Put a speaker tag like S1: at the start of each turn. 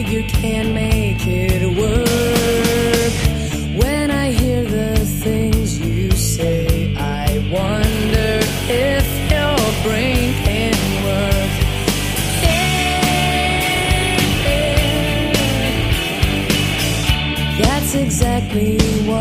S1: you can make it work. When I hear the things you say, I wonder if your brain can work. Yeah, that's exactly what